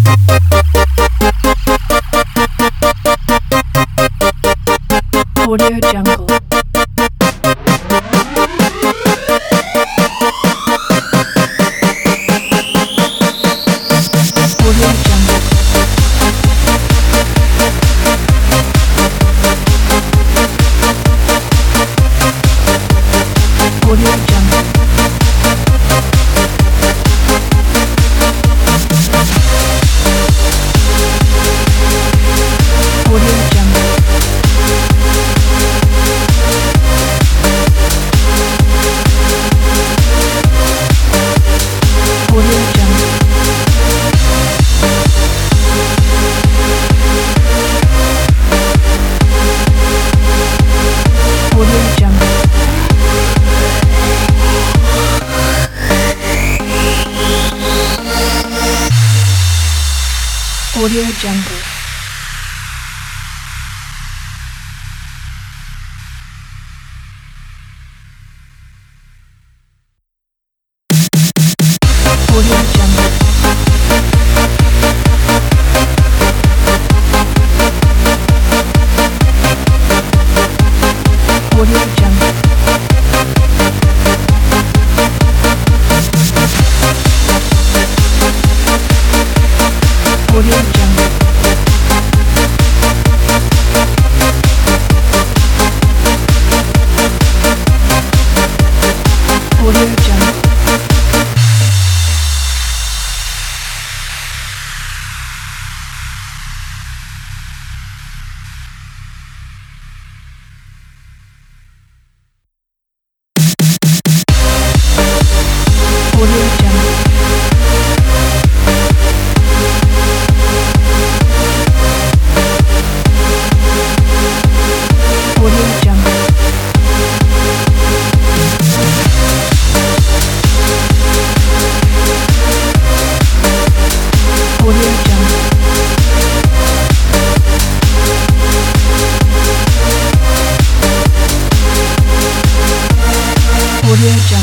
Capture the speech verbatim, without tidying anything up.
Audio Jungle. Audio Jungle. Audio Jungle. Audio Jungle. Audio Jungle. Audio Jungle. Audio Jungle. Audio Jungle. Audio Jungle. Audio Jungle. Audio Jungle. Audio Jungle. Audio Jungle. Audio Jungle. Audio Jungle.